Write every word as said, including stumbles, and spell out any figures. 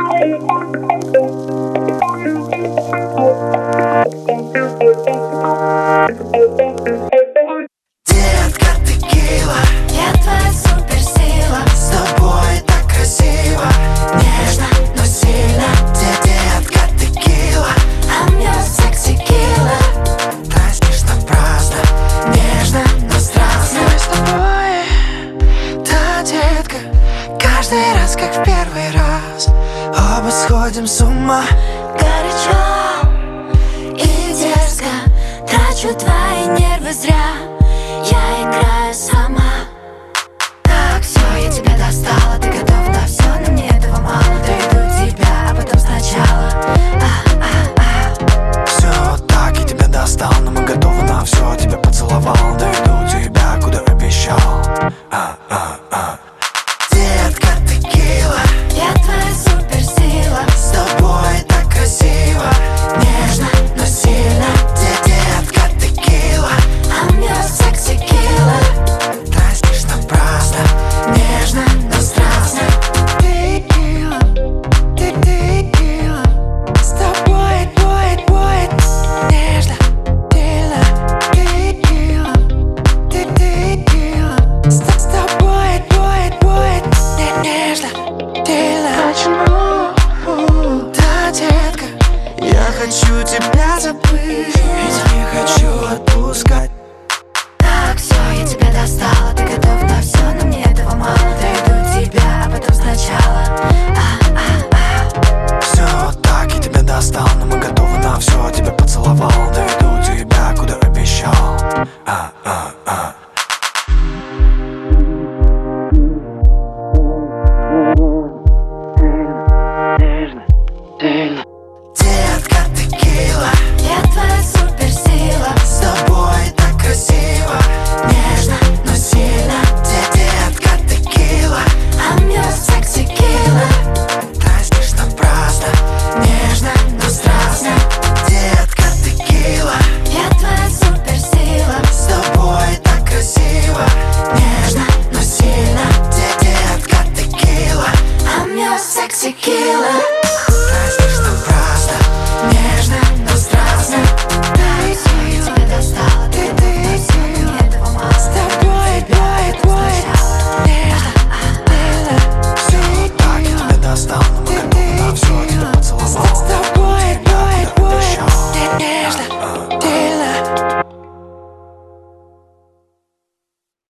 Детка, текила, Я твоя суперсила. с тобой так красиво, нежно, но сильно. Детка, текила, I'm your sexy killer. дразнишь напрасно, нежно, но страстно. Мы с тобой, да, детка, каждый раз, как в первый раз, оба сходим с ума. Горячо и дерзко трачу твои нервы зря. Я играю сама. Так, все, я тебя достала. Ты готов на все, но мне этого мало. Доведу тебя, а потом сначала. А, а, а. Все так, я тебя достал, но мы готовы на все. Тебя поцеловал, доведу тебя, куда обещал. А, а, а. Детка, текила, Я твоя суперсила. с тобой так красиво, нежно, но сильно. Детка, текила, I'm your sexy killer. дразнишь напрасно, нежно, но страстно. Текила, ты текила, с тобой, твой, твой, нежно, сильно. Текила, ты текила, с с тобой, твой, твой, нежно, сильно. Почему, да, детка, я хочу тебя забыть, ведь не хочу отпускать. Так, все, я тебя достала. Ты готов на все, но мне этого мало. Доведу тебя, а потом сначала. А,